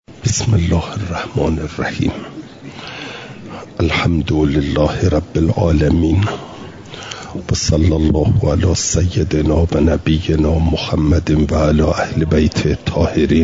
بسم الله الرحمن الرحیم. الحمد لله رب العالمین و صلی الله علی سیدنا و نبینا محمد و علی اهل بیت الطاهرین.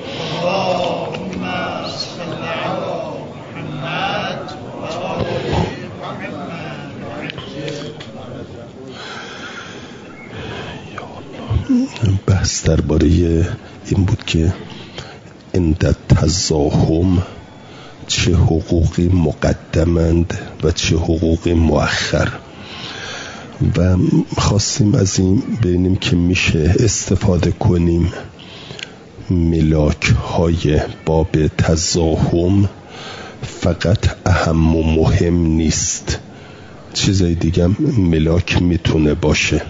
بحث درباره این بود که عند تزاحم چه حقوقی مقدمند و چه حقوقی مؤخر، و خواستیم از این ببینیم که میشه استفاده کنیم ملاک های باب تزاحم فقط اهم و مهم نیست، چیزای دیگه ملاک میتونه باشه.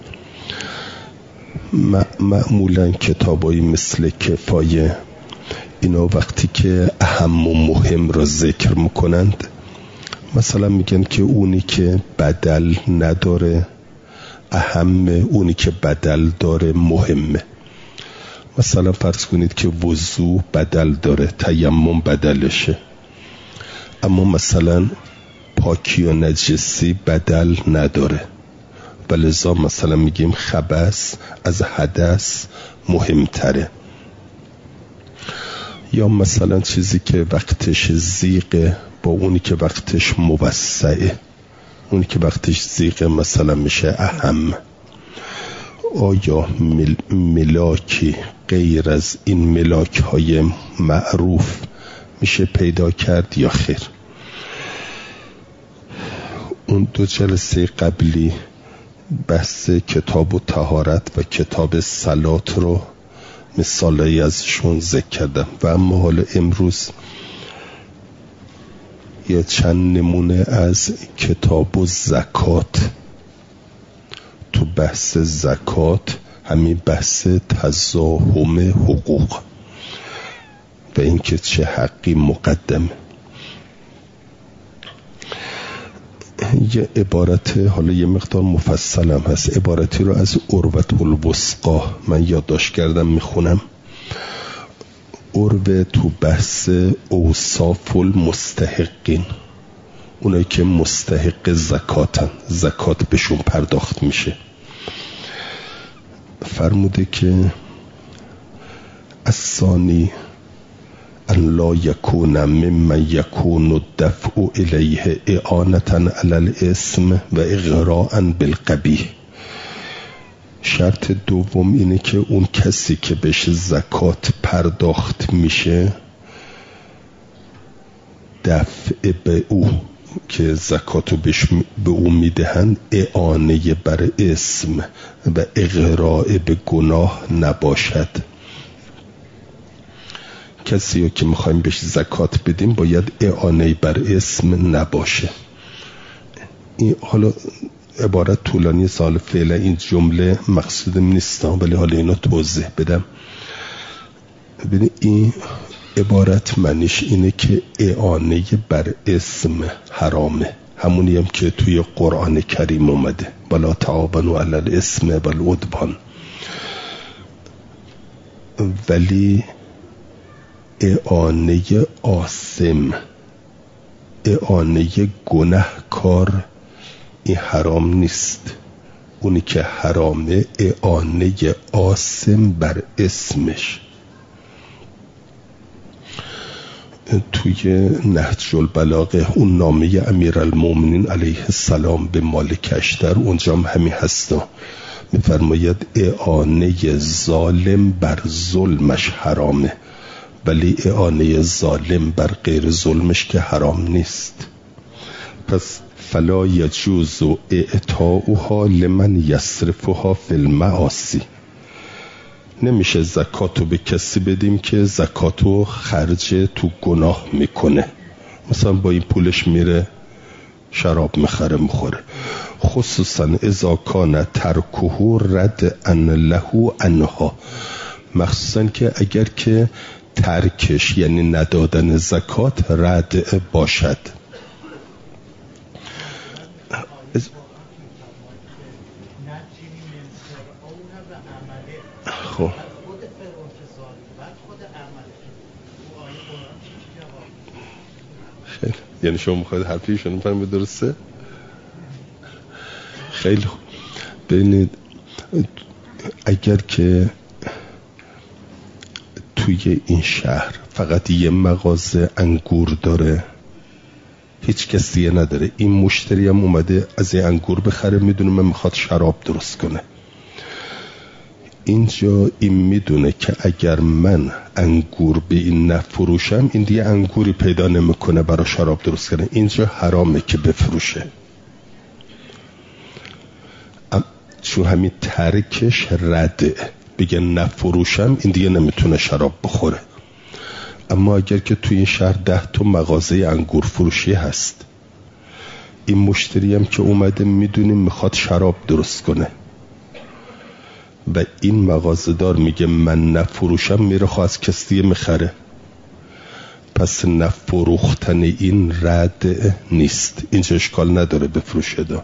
معمولا کتابایی مثل کفایه اینا وقتی که اهم و مهم را ذکر میکنند مثلا میگن که اونی که بدل نداره اهمه، اونی که بدل داره مهمه. مثلا فرض کنید که وضو بدل داره، تیمم بدلشه، اما مثلا پاکی و نجسی بدل نداره، ولذا مثلا میگیم خبث از حدث مهمتره. یا مثلا چیزی که وقتش زیغه با اونی که وقتش موسعه، اونی که وقتش زیغه مثلا میشه اهم. آیا ملاکی غیر از این ملاک های معروف میشه پیدا کرد یا خیر؟ اون دو جلسه قبلی بحث کتاب و طهارت و کتاب صلات رو مثالی ازشون ذکر کردم، و اما حالا امروز یه چند نمونه از کتاب و زکات. تو بحث زکات همین بحث تزاحم حقوق و اینکه چه حقی مقدمه. یه عبارت حالا یه مقدار مفصل هم هست، عبارتی رو از عروة الوثقی من یادداشت کردم میخونم. عروة تو بحث اوصاف المستحقین، اونایی که مستحق زکاتن، زکات بهشون پرداخت میشه، فرموده که الثانی ان لا یکون ممن یکون الدفع الیه اعانة علی الاسم و اغراء بالقبیح. شرط دوم اینه که اون کسی که بهش زکات پرداخت میشه دفع به او که زکاتو به او میدهند اعانه بر اسم و اغراء به گناه نباشد. کسی که میخوایم بهش زکات بدیم باید اعانه بر اسم نباشه. این حالا عبارت طولانی سال فعلا این جمله مقصودم نیستم، ولی حالا اینو توضیح بدم. ببینید این عبارت معنیش اینه که اعانه بر اسم حرامه، همونی هم که توی قرآن کریم اومده ولا تعاونوا علی الاسم والعدوان. ولی اعانه آثم، اعانه گناهکار، این حرام نیست. اونی که حرامه اعانه آثم بر اسمش. توی نهج البلاغه اون نامه امیرالمومنین علیه السلام به مالک اشتر اونجا هم همین هستا، میفرماید اعانه ظالم بر ظلمش حرامه، ولی اعانه ظالم بر غیر ظلمش که حرام نیست. پس فلا یجوز اعطاؤها لمن یصرفها فی المعاصی. نمیشه زکاتو به کسی بدیم که زکاتو خرج تو گناه میکنه، مثلا با این پولش میره شراب میخره میخوره، خصوصا اذا کان ترکه رد ان له عنها، مخصوصا که اگر که ترکش یعنی ندادن زکات رد باشد. خب یعنی شما میخواید حرفیشون بفهمه درسته؟ خیلی خوب. ببینید اگر که توی این شهر فقط یه مغازه انگور داره، هیچ کسی دیگه نداره، این مشتری هم اومده از این انگور بخره، میدونه من میخواد شراب درست کنه. اینجا این میدونه که اگر من انگور به این نفروشم این دیگه انگوری پیدا نمیکنه برای شراب درست کنه. اینجا حرامه که بفروشه، چون همین ترکش رده، بگه نفروشم این دیگه نمیتونه شراب بخوره. اما اگر که توی این شهر 10 تا مغازه انگور فروشی هست، این مشتری هم که اومده میدونیم میخواد شراب درست کنه و این مغازه دار میگه من نفروشم، میره خواست کسی دیگه میخره، پس نفروختن این رد نیست، اینجا اشکال نداره بفروشه. دا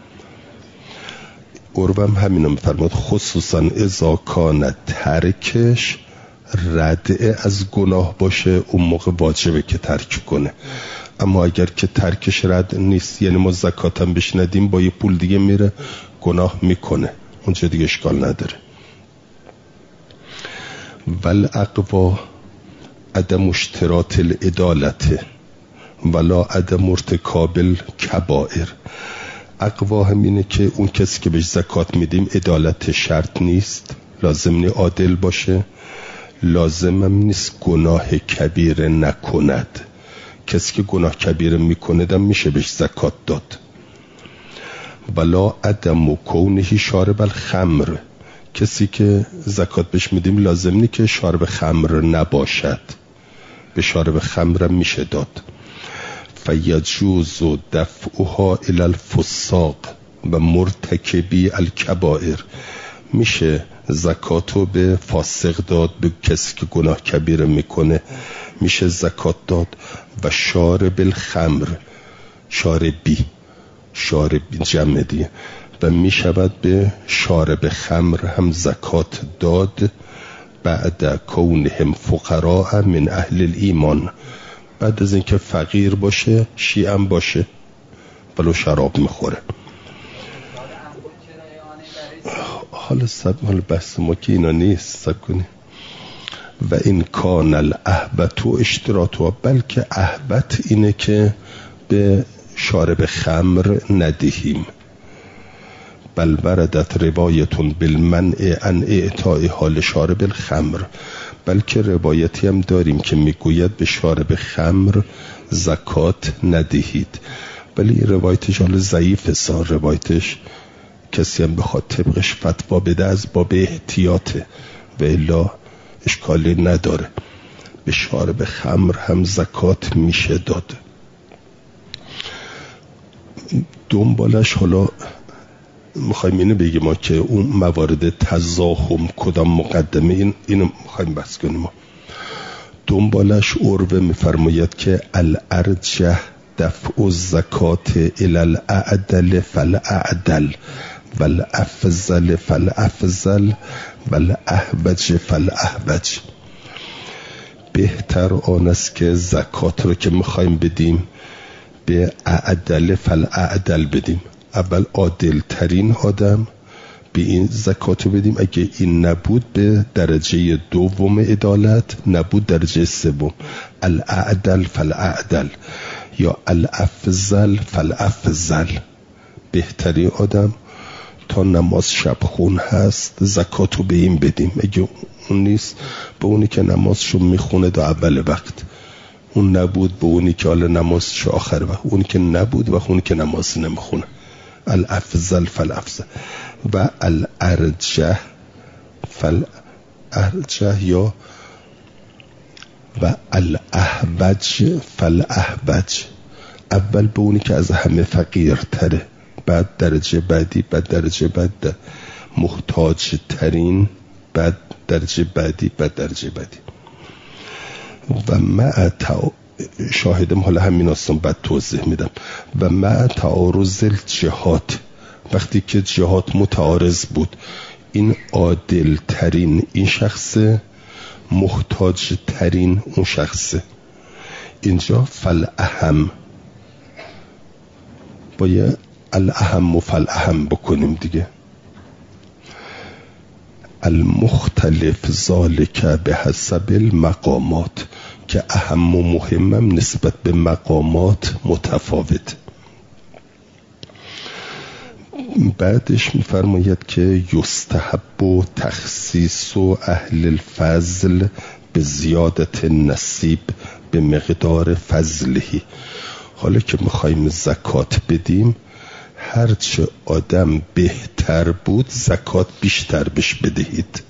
اروم همینو میفرماد خصوصا اذا کان ترکش رده از گناه باشه، اون موقع واجبه که ترک کنه. اما اگر که ترکش رد نیست، یعنی ما زکاتم بهش ندیم، با یه پول دیگه میره گناه میکنه، اونجا دیگه اشکال نداره. والاقوا عدم اشتراط العدالت ولا عدم ارتکاب الکبائر. اقوا هم اینه که اون کسی که بهش زکات میدیم عدالت شرط نیست، لازم نی عادل باشه، لازم هم نیست گناه کبیره نکند. کسی که گناه کبیره میکنه دم میشه بهش زکات داد. ولا عدم کونه شارب الخمر، کسی که زکات بهش میدیم لازم نی که شارب خمر نباشد، به شارب خمر میشه داد. فیجوز دفعها الی الفساق و مرتکبی الکبائر، میشه زکاتو به فاسق داد، به کسی که گناه کبیره میکنه میشه زکات داد. و شارب الخمر، شاربی جمع دیگه، و میشود به شارب خمر هم زکات داد. بعد کونهم فقراء من اهل الایمان، بعد از اینکه فقیر باشه، شیعه هم باشه ولو شراب میخوره. حالا بحث ما که اینا نیست، سب کنی. و این کان الاهبت و اشتراطها، بلکه اهبت اینه که به شارب خمر ندهیم. بل وردت روایتون بالمنع عن اعطاء حال شارب الخمر، بلکه روایتی هم داریم که میگوید به شارب خمر زکات ندهید. ولی روایتش حالا ضعیف سار، روایتش کسی هم بخواد طبقش فتوا بده از باب احتیاطه و الا اشکالی نداره. به شارب خمر هم زکات میشه داد. دنبالش حالا میخوایم اینو بگیم ما که اون موارد تزاحم کدام مقدمه، اینو میخوایم بحث کنیم. دنبالش عروه میفرماید که الارجح دفع الزکات الی الاعدل فالاعدل والافضل فالافضل والاحوج فالاحوج. بهتر آن است که زکات رو که میخوایم بدیم به اعدل فالاعدل بدیم. اول عادل ترین آدم به این زکات رو بدیم، اگه این نبود به درجه دوم عدالت، نبود درجه سوم، الاعدل فالاعدل یا الافضل فالافضل. بهترین آدم تا نماز شب خون هست زکات رو به این بدیم، اگه اون نیست به اونی که نمازشو میخونه دا اول وقت، اون نبود به اونی که حالا نمازشو آخر وقت، اونی که نبود و اونی که نماز نمیخونه. الافضل فالافضل و الارجح فالارجح یا و الاحوج فالاحوج. اول به اونی که از همه فقیر تره، بعد درجه بعدی، بعد درجه بعد محتاج ترین، بعد درجه بعدی، بعد درجه بعدی. و مع شاهدم حالا همین هستم بعد توضیح میدم. و مع تعارض الجهات، وقتی که جهات متعارض بود، این عادل ترین این شخصه، محتاج ترین اون شخصه. اینجا فالاهم باید الاهم فالاهم بکنیم دیگه. المختلف ذالک به حسب المقامات، که اهم و مهمم نسبت به مقامات متفاوت. بعدش میفرماید که یستحب و تخصیص و اهل الفضل به زیادت نصیب به مقدار فضلهی. حالا که میخوایم زکات بدیم، هرچه آدم بهتر بود زکات بیشتر بش بدهید.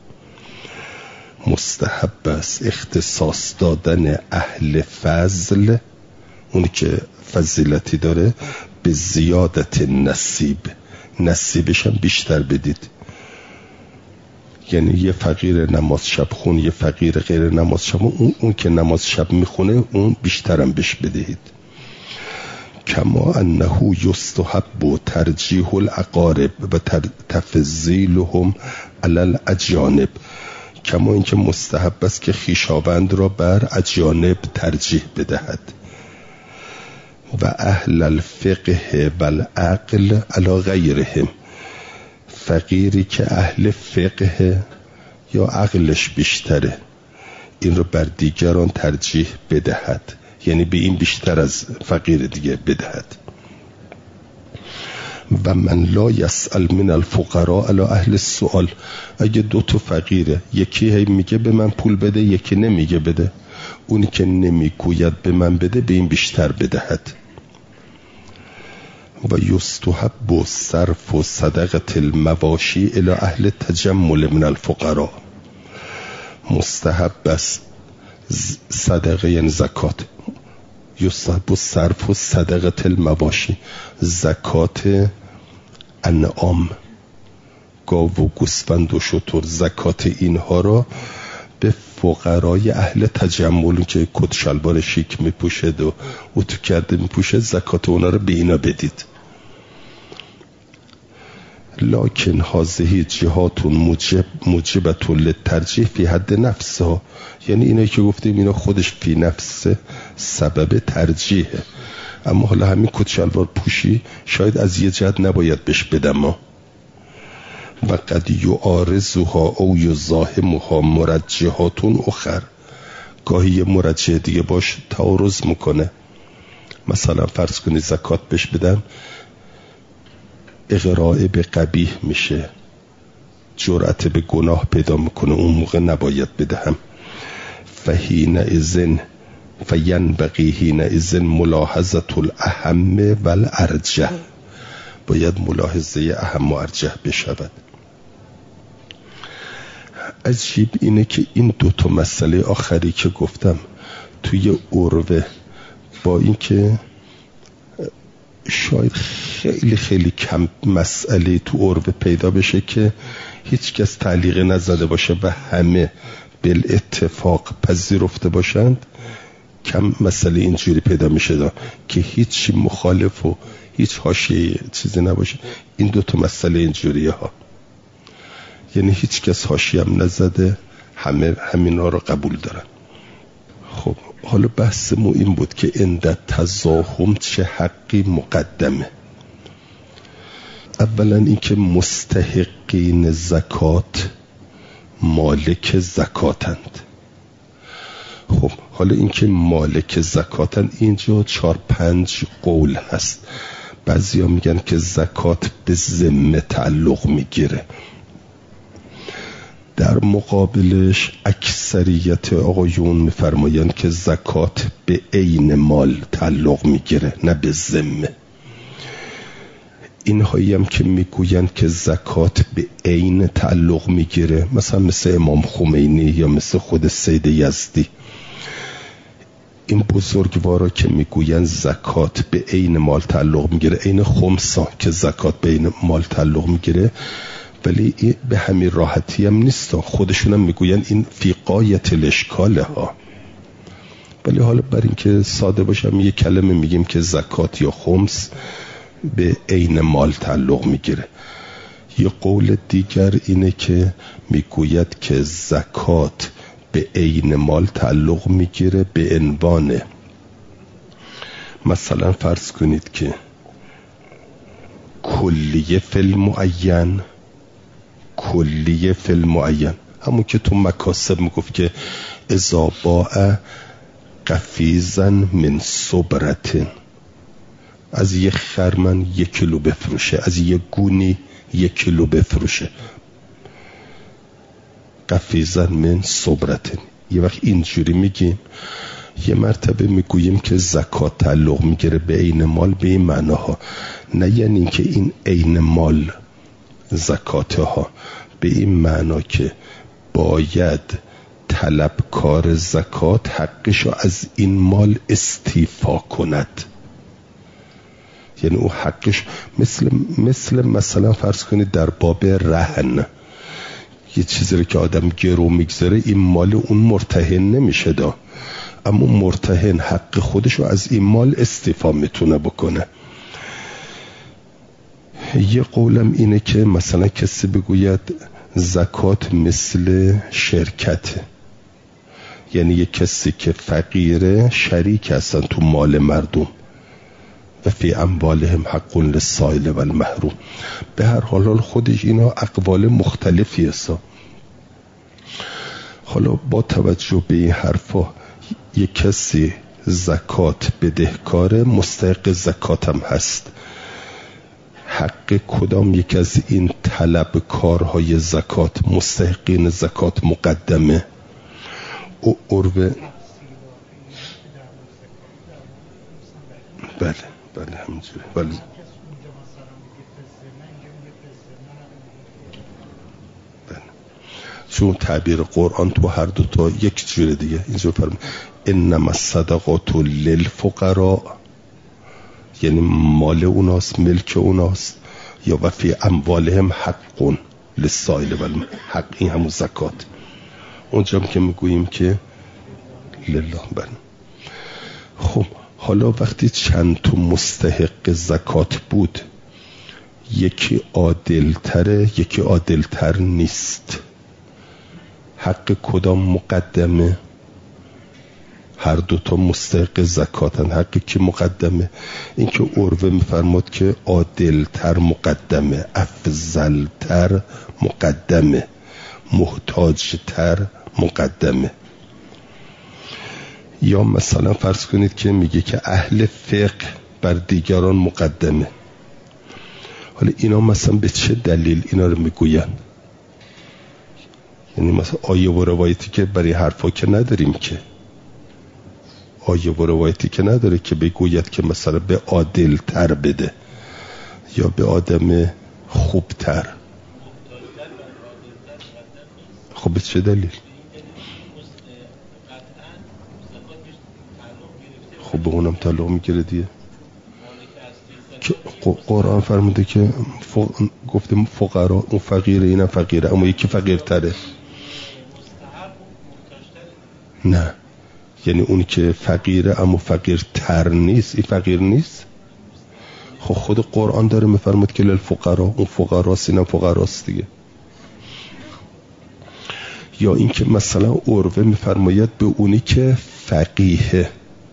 مستحب است اختصاص دادن اهل فضل، اونی که فضیلتی داره، به زیادت نصیبش هم بیشتر بدید. یعنی یه فقیر نماز شب خون، یه فقیر غیر نماز شب، اون که نماز شب میخونه اون بیشترم بش بدهید. کما انه یستحب و ترجیح الاقارب و تفضیلهم علی الاجانب، کما اینکه مستحب است که خویشاوند را بر اجانب ترجیح بدهد. و اهل الفقه و العقل علی غیرهم، فقیری که اهل فقه یا عقلش بیشتره این رو بر دیگران ترجیح بدهد، یعنی به این بیشتر از فقیر دیگه بدهد. و من لا یسأل من الفقراء علی اهل السؤال، اگه دو تا فقیره، یکی هی میگه به من پول بده، یکی نمیگه بده، اونی که نمیگوید به من بده به این بیشتر بدهد. و یستحب و صرف و صدقه المواشی الی اهل تجمل من الفقراء، مستحب است صدقه یعنی زکات، یستحب و صرف و صدقه المواشی، زکات انعام، گاو و گوسفند و شتر، زکات اینها را به فقرای اهل تجمل که کت شلوار شیک میپوشد و اتو کرده میپوشد، زکات اونا را به اینا بدید. لکن هذه جهات موجبت للترجیح فی حد نفسها، یعنی اینایی که گفتیم اینا خودش فی نفس سبب ترجیحه، اما حالا همین کت شلوار پوشی شاید از یه جهت نباید بهش بدم. و قد یعارضها او یزاحمها مرجحات اخر، گاهی یه مرجح دیگه باش تعارض میکنه. مثلا فرض کنید زکات بهش بدم، اغراء به قبیح میشه، جرأت به گناه پیدا میکنه، اون موقع نباید بدهم. فینبغی حینئذ ملاحظه الاهم و الارجح، باید ملاحظه اهم و ارجح بشود. عجیب اینه که این دوتا مسئله آخری که گفتم توی عروه، با اینکه شاید خیلی خیلی کم مسئله تو عروه پیدا بشه که هیچ کس تعلیق نزده باشه و همه بالاتفاق پذیرفته باشند، کم مسئله اینجوری پیدا میشه که هیچ مخالف و هیچ حاشیه چیزی نباشه. این دوتا مسئله اینجوریه ها، یعنی هیچ کس حاشیه هم نزده، همه همینا رو قبول دارن. خب حالا بحثمون این بود که عند تزاحم چه حقی مقدمه. اولا اینکه مستحقین زکات مالک زکاتند. خب حالا اینکه مالک زکاتن، اینجا 4-5 قول هست. بعضیا میگن که زکات به ذمه تعلق میگیره، در مقابلش اکثریت آقایون میفرمایند که زکات به عین مال تعلق میگیره، نه به ذمه. اینهایی هم که میگویند که زکات به عین تعلق میگیره، مثلا مثل امام خمینی یا مثل خود سید یزدی، این بزرگوارا که میگویند زکات به عین مال تعلق میگیره، عین خمسا که زکات به عین مال تعلق میگیره، ولی به همین راحتی هم نیست، خودشون هم میگوین این فی غایت الاشکاله ها. ولی حالا برای اینکه ساده باشم یه کلمه میگیم که زکات یا خمس به عین مال تعلق میگیره. یه قول دیگر اینه که میگوید که زکات به عین مال تعلق میگیره به عنوان، مثلا فرض کنید که کلیه فی المعین، کلیه فی المعین، همون که تو مکاسب میگفت که اذا باع قفیزا من صبرتن، از یک خرمن 1 کیلو بفروشه، از یک گونی 1 کیلو بفروشه. قفیزا من صبرتن. یه وقت اینجوری میگیم، یه مرتبه میگوییم که زکات تعلق میگیره به عین مال به این معناها، نه یعنی این که این عین مال زکاته ها، به این معنا که باید طلبکار زکات حقشو از این مال استیفا کند. یعنی او حقش مثلا فرض کنید در باب رهن، یه چیزی رو که آدم گرو میگذاره این مال اون مرتهن نمیشه دا، اما مرتهن حق خودشو از این مال استیفا میتونه بکنه. یه قولم اینه که مثلا کسی بگوید زکات مثل شرکته، یعنی یه کسی که فقیره شریک هستن تو مال مردم، و فی اموالهم حق للسائل و المحروم. به هر حال خودش اینا اقوال مختلفی هست. حالا با توجه به این حرفا یه کسی زکات بدهکاره، مستحق زکات هم هست، حق کدام یک از این طلبکارهای زکات، مستحقین زکات مقدمه؟ او عروه. بله همینجوری. بله چون تعبیر قرآن تو هر دو تا یک جوره دیگه. اینجا فرمود انما الصدقات للفقراء، یعنی مال اوناست، ملک اوناست، یا و فی اموالهم حق للسائل و حق، این همون زکات. اونجا که میگوییم که لله. بله خب حالا وقتی چند تا مستحق زکات بود، یکی عادل‌تره یکی عادل‌تر نیست، حق کدام مقدمه؟ هر دوتا مستحق زکاتن، حقی که مقدمه؟ این که عروه میفرماد که عادل‌تر مقدمه، افضل‌تر مقدمه، محتاج‌تر مقدمه. یا مثلا فرض کنید که میگه که اهل فقه بر دیگران مقدمه. حالا اینا مثلا به چه دلیل اینا رو میگوین؟ یعنی مثلا آیه و روایتی که برای حرفا که نداریم، که آیه و روایتی که نداره که بگوید که مثلا به عادل تر بده یا به آدم خوب تر. خب به چه دلیل؟ خب به اونم تعلق میگیره دیگه. قرآن فرموده که گفتیم فقرا، اون فقیره اینم فقیره، اما یکی فقیرتره. نه، یعنی اون که فقیره اما فقیرتر نیست، این فقیر نیست. خب خود قرآن داره میفرمود که للفقرا، اون فقراست اینم فقراست دیگه. یا این که مثلا عروه میفرماید به اونی که فقیه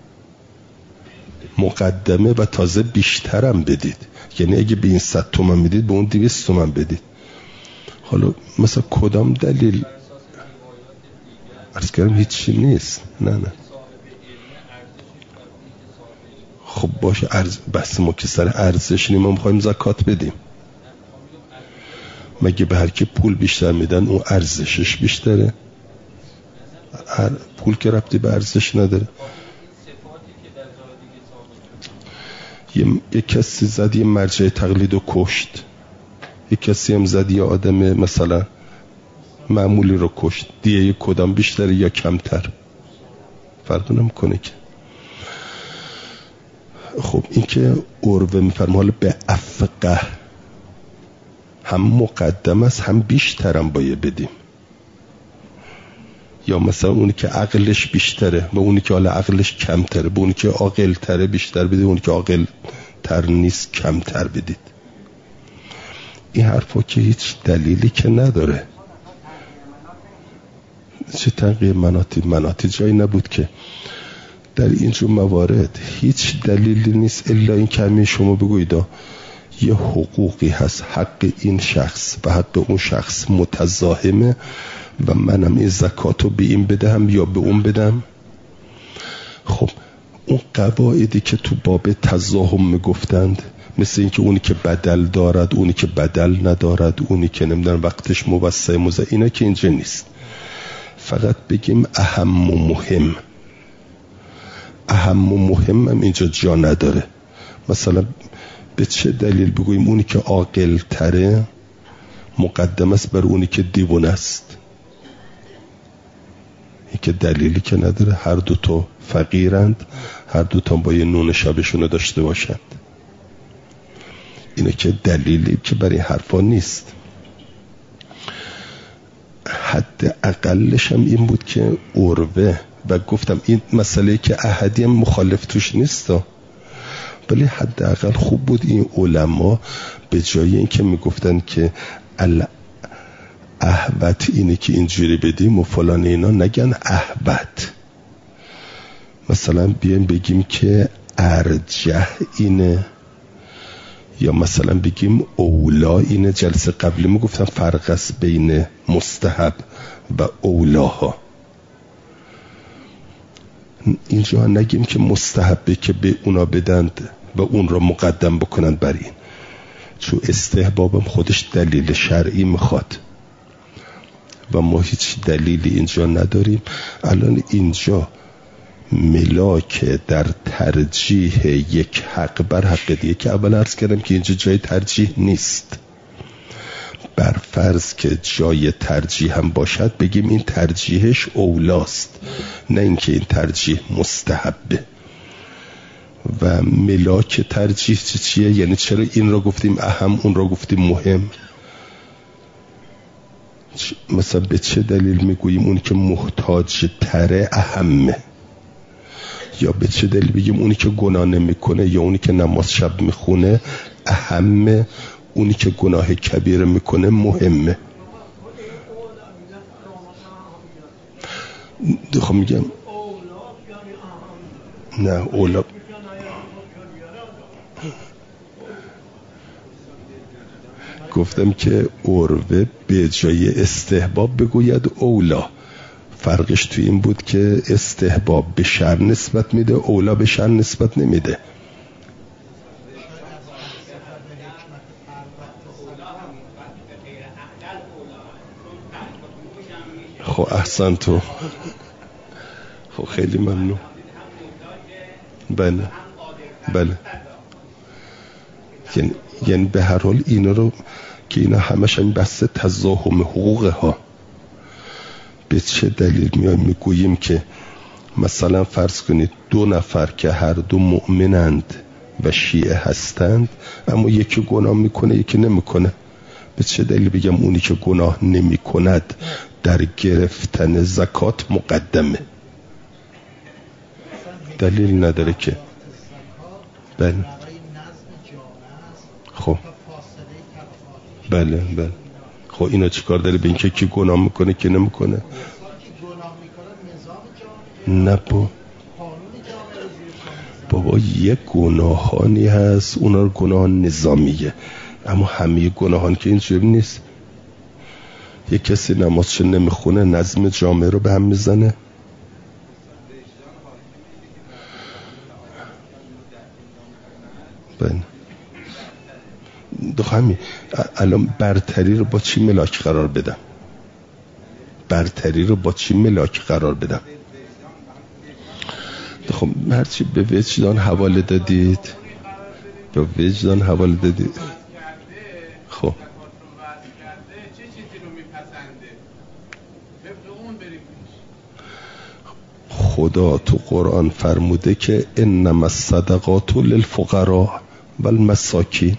مقدمه و تازه بیشترم بدید، یعنی اگه به این 100 تومن میدید به اون 200 تومن بدید. حالا مثلا کدام دلیل؟ عرض کردم هیچی نیست. نه خب باشه، بس ما که سر ارزش نیم، ما میخوایم زکات بدیم، مگه به هر کی پول بیشتر میدن اون ارزشش بیشتره؟ پول که ربطی به ارزش نداره. یک کسی زد یه مرجع تقلید و کشت، یک کسی هم زد یه آدم مثلا معمولی رو کشت، دیگه کدام بیشتره یا کمتر؟ فرق نمیکنه که. خب این که عروه میفرمه حالا به افقه هم مقدم است هم بیشترم باید بدیم. یا مثلا اونی که عقلش بیشتره و اونی که حالا عقلش کمتره، به اونی که عاقل تره بیشتر بدید، اونی که عاقل تر نیست کمتر بدید. این حرفا که هیچ دلیلی که نداره. چه تغییر مناطی جایی نبود که در اینجور موارد هیچ دلیلی نیست الا این که همین شما بگوید یه حقوقی هست، حق این شخص و حق اون شخص متزاحمه و منم این زکاتو به این بدم یا به اون بدم. خب اون قواعدی که تو باب تزاحم میگفتند، مثل این که اونی که بدل دارد، اونی که بدل ندارد، اونی که نمیدونم وقتش موسع موزه، اینا که اینجا نیست. فقط بگیم اهم و مهم. اهم و مهم هم اینجا جا نداره. مثلا به چه دلیل بگوییم اونی که عاقل تره مقدم است بر اونی که دیوانه است؟ این که دلیلی که نداره. هر دوتا فقیرند، هر دوتا با یه نون شبشون داشته باشند. اینه که دلیلی که برای حرفا نیست. حد اقلش هم این بود که عروه، و گفتم این مسئله که احدی هم مخالف توش نیست، ولی حد اقل خوب بود این علما به جای این که میگفتن که احوت اینه که اینجوری بدیم و فلان اینا، نگن احوت. مثلا بیایم بگیم که ارجح اینه، یا مثلا بگیم اولا اینه. جلسه قبلی میگفتم فرق است بین مستحب و اولاها. اینجا نگیم که مستحبه که به اونا بدند و اون را مقدم بکنند بر این، چون استحبابم خودش دلیل شرعی میخواد و ما هیچ دلیلی اینجا نداریم. الان اینجا ملاک در ترجیح یک حق بر حق دیگه، که اول عرض کردم که اینجا جای ترجیح نیست. بر فرض که جای ترجیح هم باشد بگیم این ترجیحش اولاست، نه اینکه این ترجیح مستحبه. و ملاک ترجیح چیه؟ یعنی چرا این را گفتیم اهم، اون را گفتیم مهم؟ مثلا به چه دلیل میگوییم اونی که محتاج تره اهمه؟ یا به چه دلیل بگیم اونی که گناه نمیکنه یا اونی که نماز شب میخونه اهمه، اونی که گناه کبیره میکنه مهمه؟ خب میگم نه اولا. گفتم که عروه به جای استحباب بگوید اولا. فرقش توی این بود که استحباب به شر نسبت میده، اولا به شر نسبت نمیده. خب احسن تو. خب خیلی ممنون. بله بله. یعنی به هر حال اینا رو که اینا همش این بحث تزاحم حقوقه ها. به چه دلیل میایم میگوییم که مثلا فرض کنید 2 نفر که هر دو مؤمنند و شیعه هستند اما یکی گناه میکنه یکی نمیکنه، به چه دلیل بگم اونی که گناه نمیکند در گرفتن زکات مقدمه؟ دلیل نداره که. بله خب بله بله. خب اینا چیکار داره به این که کی گناه میکنه کی نمیکنه؟ نه بابا یه گناهانی هست اونا رو گناه نظامیه، اما همه گناهان که اینجوری نیست. یه کسی نمازش نمیخونه نظم جامعه رو به هم میزنه. بله همین. الان برتری رو با چی ملاک قرار بدم؟ برتری رو با چی ملاک قرار بدم؟ خب هرچی به وجدان حواله دادید، به وجدان حواله دادید. خب خدا تو قرآن فرموده که انما الصدقات للفقراء والمساکین.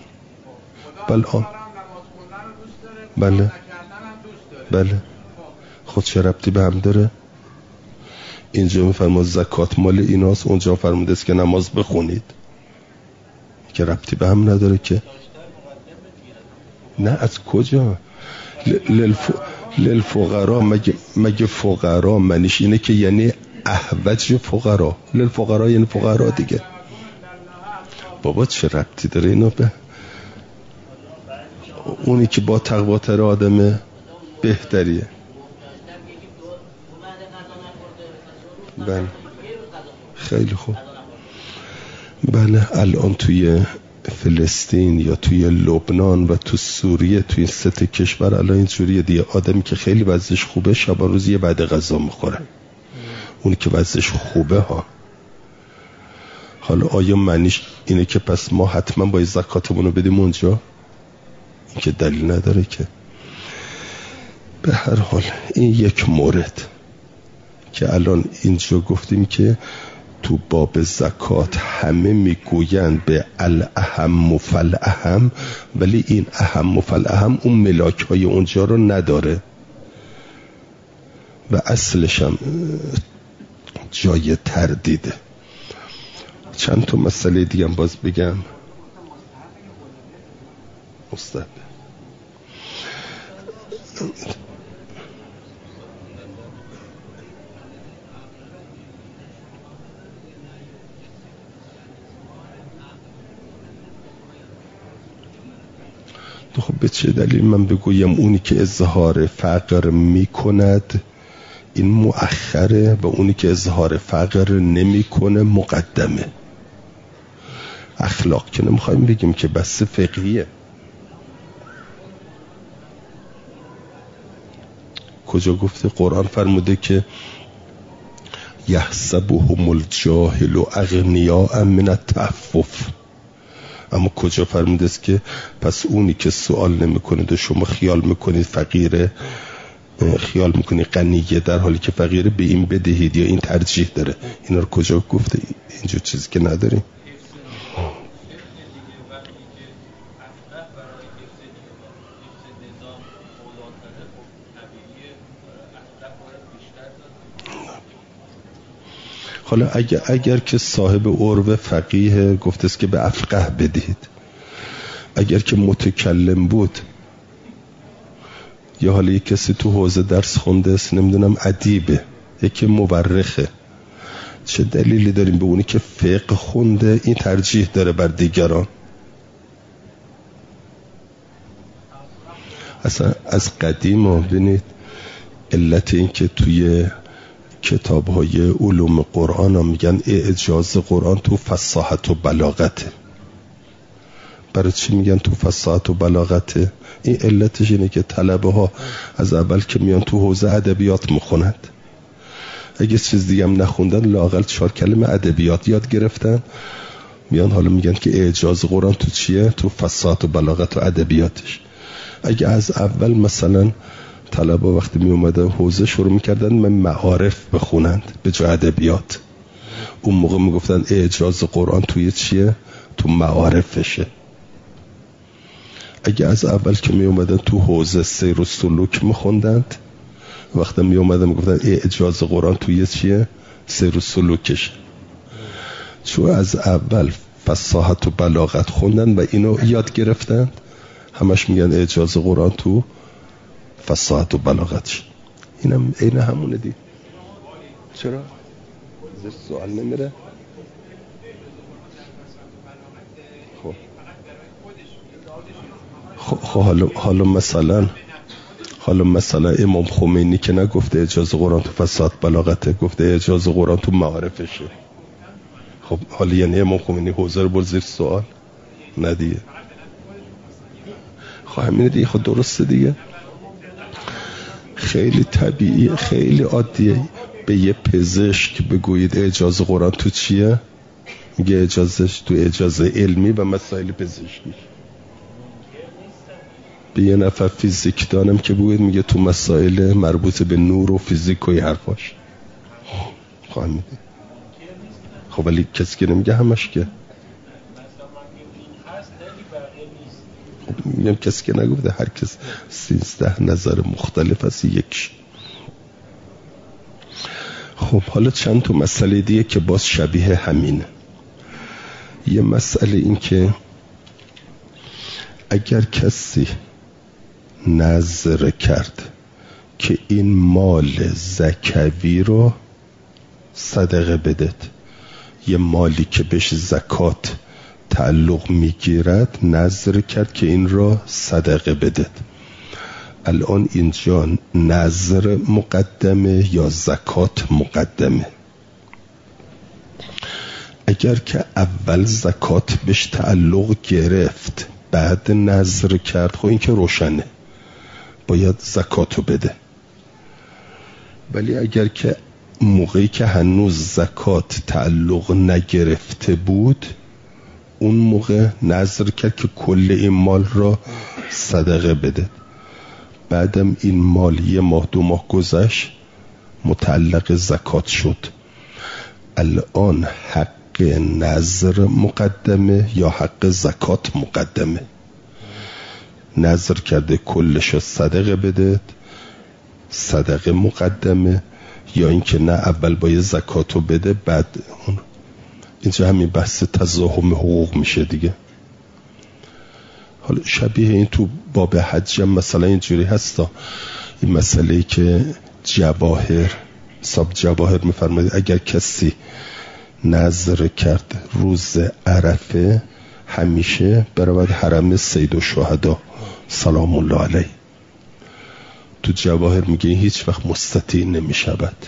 بله بله. خود چه ربطی به هم داره؟ اینجا میفرماد زکات مال ایناست، اونجا فرموده است که نماز بخونید، که ربطی به هم نداره که. نه از کجا؟ للفقراء مگه فقراء منیش اینه که یعنی احوج فقراء؟ للفقراء یعنی فقراء دیگه. بابا چه ربطی داره اینا به اونی که با تقواتر آدمه بهتریه. بله خیلی خوب. بله الان توی فلسطین یا توی لبنان و تو سوریه، توی این سه کشور الان اینجوریه دیگه. آدمی که خیلی وضعش خوبه شب روز یه بعد غذا میخوره، اونی که وضعش خوبه ها. حالا آیا معنیش اینه که پس ما حتما باید زکاتمون رو بدیم اونجا؟ این که دلیل نداره که. به هر حال این یک مورد که الان اینجا گفتیم که تو باب زکات همه میگویند به الاهم فالاهم، ولی این اهم فالاهم اون ملاک های اونجا رو نداره و اصلش هم جای تردیده. چند تا مسئله دیگه هم باز بگم. مستحب خب به چه دلیل من بگویم اونی که اظهار فقر میکند این مؤخره و اونی که اظهار فقر نمیکنه مقدمه؟ اخلاق که نمیخوایم بگیم که بس فقهیه. کجا گفته؟ قرآن فرموده که یحسبهم الجاهل اغنیاء من التعفف. اما کجا فرموده است که پس اونی که سوال نمیکنه و شما خیال میکنید فقیره، خیال میکنید غنیه در حالی که فقیره، به این بدهید یا این ترجیح داره؟ اینا رو کجا گفته؟ اینجا چیزی که نداریم. حالا اگر که صاحب عرو فقیه گفته است که به افقه بدهید، اگر که متکلم بود یا حالا یک کسی تو حوزه درس خونده است، نمیدونم ادیبه، یکی مورخه، چه دلیلی داریم به اونی که فقه خونده این ترجیح داره بر دیگران؟ اصلا از قدیم ها ببینید علت این که توی کتاب‌های علوم قرآن ها میگن اعجاز قرآن تو فصاحت و بلاغته. برای چی میگن تو فصاحت و بلاغته؟ این علتش اینه که طلبه ها از اول که میان تو حوزه ادبیات میخونند، اگه چیز دیگه هم نخوندن لااقل 4 کلمه ادبیات یاد گرفتن، میان حالا میگن که اعجاز قرآن تو چیه؟ تو فصاحت و بلاغت و ادبیاتش. اگه از اول مثلا طلبه وقتی می اومدن حوزه شروع میکردن من معارف بخونند به جای ادبیات، اون موقع میگفتن اعجاز قرآن توی چیه؟ تو معارفشه. اگه از اول که می اومدن تو حوزه سیر و سلوک میخوندند، وقتی می اومدن میگفتن اعجاز قرآن توی چیه؟ سیر و سلوکشه. چون از اول فصاحت و بلاغت خوندن و اینو یاد گرفتن، همش میگن اعجاز قرآن تو فصاحت و بلاغتش. اینم عین همونه دی. چرا؟ زیر سوال نمیره؟ خب حالا مثلا امام خمینی که نگفته اعجاز قرآن تو فصاحت بلاغته، گفته اعجاز قرآن تو معارفشه. خب حالا یعنی امام خمینی حوزه رو برد زیر سوال؟ نه دیگه. خب همینه دیگه. خب درسته دیگه. خیلی طبیعیه، خیلی عادیه. به یه پزشک بگویید اعجاز قرآن تو چیه؟ میگه اجازش تو اجازه علمی و مسائل پزشکی. به یه نفر فیزیکدانم که بگویید میگه تو مسائل مربوط به نور و فیزیک و حرفاش. خواهیم خب ولی کسی که نمیگه همش که میگم کسی که نگفته، هر کس 13 نظر مختلف از یک. خب حالا چند تا مسئله دیگه که باز شبیه همینه. یه مسئله این که اگر کسی نظر کرد که این مال زکوی رو صدقه بدید، یه مالی که بهش زکات تعلق میگیرد نذر کرد که این را صدقه بدهد. الان اینجا نذر مقدمه یا زکات مقدمه؟ اگر که اول زکات بهش تعلق گرفت بعد نذر کرد، خب این که روشنه باید زکاتو بده. ولی اگر که موقعی که هنوز زکات تعلق نگرفته بود اون موقع نذر کرد که کل این مال را صدقه بده، بعدم این مال 1 ماه 2 ماه گذشت متعلق زکات شد، الان حق نذر مقدمه یا حق زکات مقدمه؟ نذر کرده کلش صدقه بده، صدقه مقدمه، یا اینکه نه اول باید زکاتو بده بعد اون؟ اینجا همین بحث تزاحم حقوق میشه دیگه. حالا شبیه این تو باب حج مثلا اینجوری هستا، این مسئله که جواهر صاحب جواهر میفرماید اگر کسی نذر کرد روز عرفه همیشه برود حرم سید الشهدا سلام الله علیه، تو جواهر میگه هیچ وقت مستطیع نمیشود.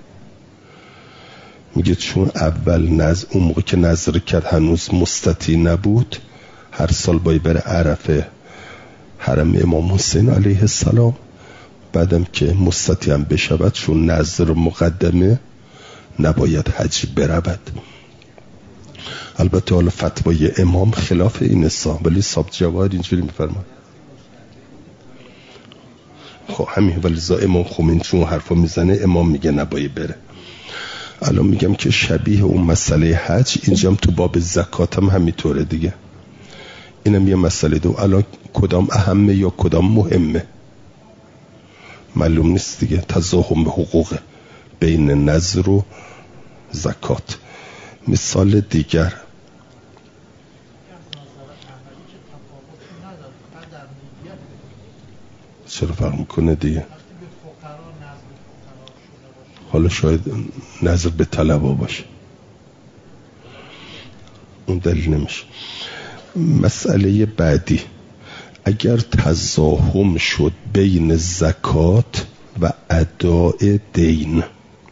میگه چون اول اون موقع که نذر کرد هنوز مستطیع نبود، هر سال باید بره عرفه حرم امام حسین علیه السلام، بعدم که مستطیع هم بشود چون نذر مقدمه نباید حج برود. البته حالا فتوای امام خلاف این است، ولی صاحب جواهر اینجوری میفرماد. خب همین، ولی امام خمینی چون حرفا میزنه امام میگه نباید بره. الان میگم که شبیه اون مسئله حج اینجا هم تو باب زکات هم همینطوره دیگه. اینم یه مسئله دو. الان کدام اهمه یا کدام مهمه معلوم نیست دیگه. تزاحم حقوق بین نذر و زکات. مثال دیگر چرا فرق میکنه دیگه؟ حالا شاید نظر به طلبا باشه، اون دلیل نمیشه. مسئله بعدی، اگر تزاحم شد بین زکات و اداء دین،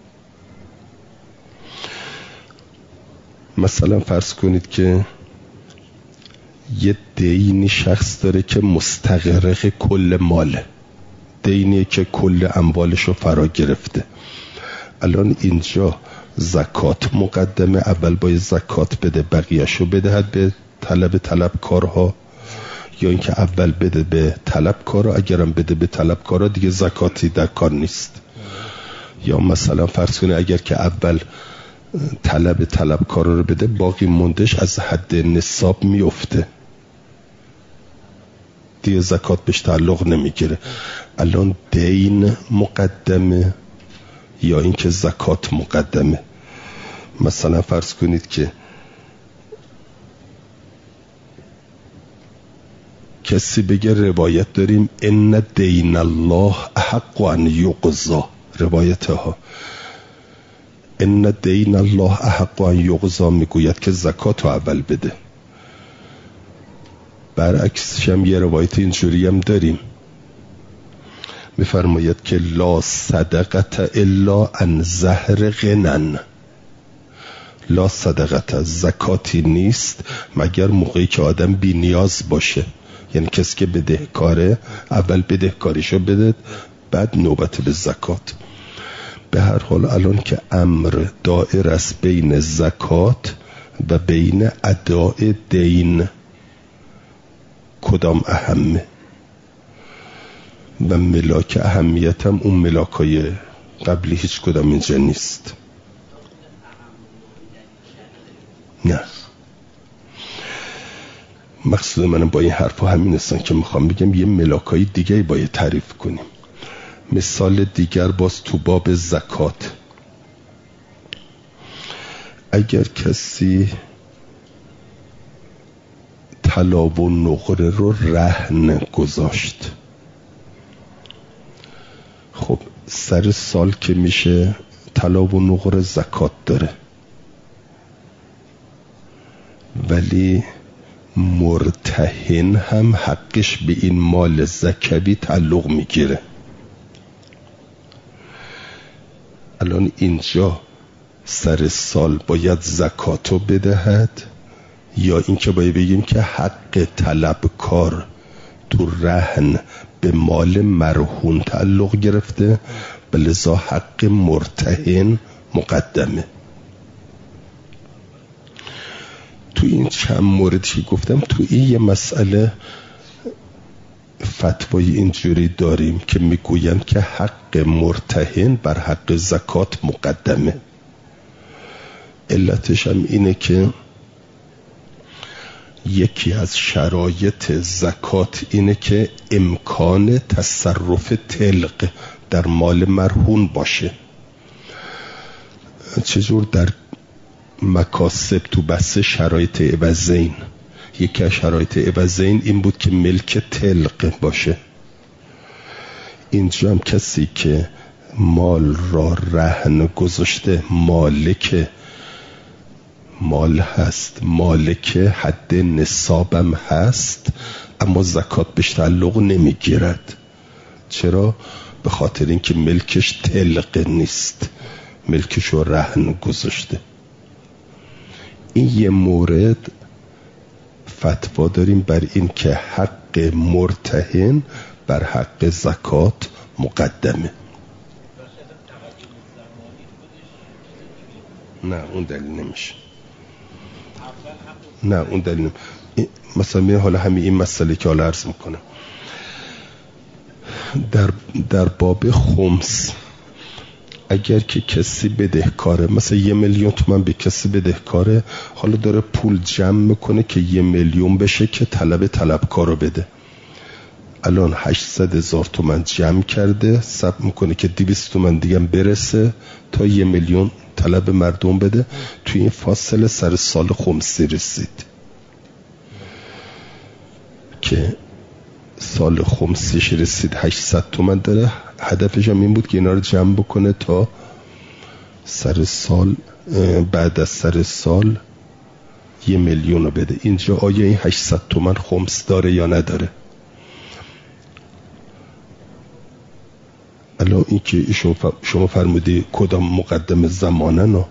مثلا فرض کنید که یه دینی شخص داره که مستغرق کل ماله، دینی که کل اموالش رو فرا گرفته. الان اینجا زکات مقدمه، اول باید زکات بده بقیه‌شو بدهد به طلبکارها، یا اینکه اول بده به طلبکارا، اگرم بده به طلبکارا دیگه زکاتی در کار نیست. یا مثلا فرض کنید اگر که اول طلبکارا رو بده باقی موندش از حد نصاب میفته دیگه زکات بهش تعلق نمیگیره. الان دین مقدمه یا اینکه زکات مقدمه؟ مثلا فرض کنید که کسی بگه روایت داریم ان دین الله احق ان یقضا، روایت ها ان دین الله احق ان یقضا میگوید که زکات رو اول بده. برعکسش هم یه روایت اینجوری هم داریم میفرماید که لا صدقت الا عن ظهر غنن، لا صدقت، زکاتی نیست مگر موقعی که آدم بی نیاز باشه. یعنی کسی که بدهکاره اول بدهکاریشو بده بعد نوبت به زکات. به هر حال الان که امر دائر است بین زکات و بین اداء دین، کدام اهمه؟ و ملاک اهمیت هم اون ملاکای قبلی هیچ کدام اینجا نیست. نه، مقصود منم با این حرفا همین هستن که میخوام بگم یه ملاکای دیگه باید تعریف کنیم. مثال دیگر باز تو باب زکات، اگر کسی طلا و نقره رو رهن گذاشت، خب سر سال که میشه طلا و نقره زکات داره. ولی مرتهن هم حقش به این مال زکوی تعلق میگیره. الان اینجا سر سال باید زکاتو بدهد یا اینکه باید بگیم که حق طلبکار تو رهن به مال مرهون تعلق گرفته و لذا حق مرتهن مقدمه. تو این چند موردی گفتم تو این یه مسئله فتوای اینجوری داریم که میگویند که حق مرتهن بر حق زکات مقدمه. علتش هم اینه که یکی از شرایط زکات اینه که امکان تصرف طلق در مال مرهون باشه. چجور در مکاسب تو بحث شرایط عوضین، یکی از شرایط عوضین این بود که ملک طلق باشه. اینجا هم کسی که مال را رهن گذاشته مالک مال هست، مالک حد نصابم هست، اما زکات بهش تعلق نمیگیرد. چرا؟ به خاطر اینکه ملکش طلق نیست، ملکش رو رهن گذاشته. این یه مورد فتوا داریم بر این که حق مرتهن بر حق زکات مقدمه. نه اون دلیل نمیشه. نه اون دلیل مثلا حالا همین این مسئله که حالا عرض میکنم در باب خمس اگر که کسی بدهکاره، مثلا 1 میلیون تومان به کسی بدهکاره، حالا داره پول جمع میکنه که 1 میلیون بشه که طلبکارو بده. الان 800,000 تومان جمع کرده، صبر میکنه که 200 تومان دیگه برسه تا 1 میلیون طلب مردم بده. توی این فاصله سر سال خمسی رسید که سال خمسیش رسید 800 تومان داره. هدفش هم این بود که اینا رو جمع بکنه تا سر سال، بعد از سر سال 1 میلیون رو بده. اینجا آیا این 800 تومان خمس داره یا نداره؟ الان این که شما فرمودی کدام مقدم زمانه نه،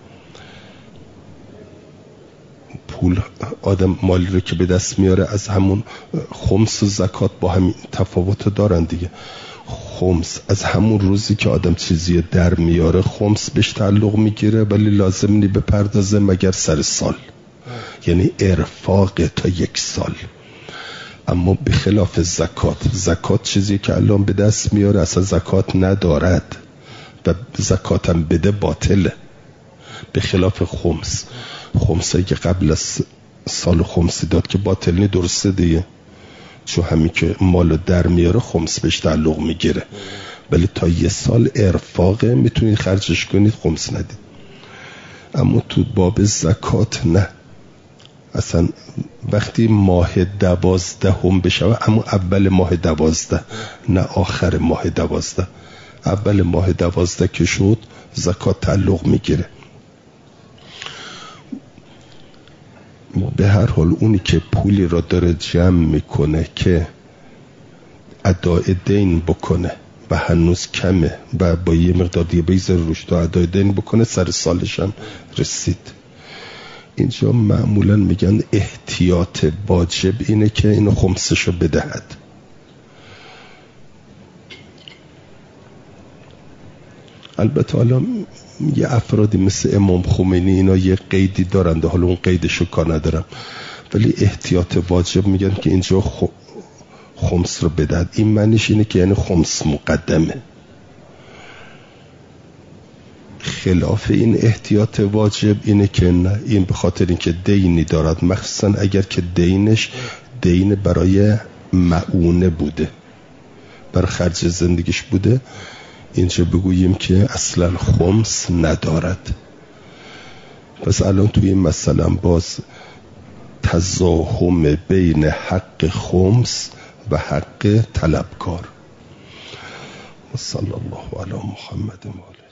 پول آدم مالی رو که به دست میاره از همون خمس و زکات با همین تفاوت دارن دیگه. خمس از همون روزی که آدم چیزی در میاره خمس بهش تعلق میگیره، ولی لازم نی بپردازه مگر سر سال، یعنی ارفاق تا 1 سال. اما به خلاف زکات چیزی که الان به دست میاره اصلا زکات ندارد و زکات هم بده باطله. به خلاف خمسایی که قبل از سال خمسی داد که باطل نی، درسته دیگه، چون همین که مالو در میاره خمس بهش تعلق میگیره، ولی تا 1 سال ارفاقه، میتونید خرجش کنید، خمس ندید. اما تو باب زکات نه، اصلا وقتی ماه 12 بشه، اما اول ماه 12، نه آخر ماه 12، اول ماه 12 که شد زکات تعلق میگیره. به هر حال اونی که پولی را داره جمع میکنه که ادای دین بکنه و هنوز کمه و با یه مقدار دیگه بذاره روش تا ادای دین بکنه، سر سالشان رسید. اینجا معمولا میگن احتیاط واجب اینه که اینو خمسشو بدهد. البته حالا یه افرادی مثل امام خمینی اینا یه قیدی دارند، حالا اون قیدشو کار ندارم، ولی احتیاط واجب میگن که اینجا خمس رو بدهد. این معنیش اینه که یعنی خمس مقدمه. خلاف این احتیاط واجب اینه که نه، این به خاطر اینکه دینی دارد، مخصوصا اگر که دینش دین برای معونه بوده، بر خرج زندگیش بوده، اینجا بگوییم که اصلا خمس ندارد. پس الان توی این مثلا باز تزاحم بین حق خمس و حق طلبکار. صلی الله علی محمد و آله.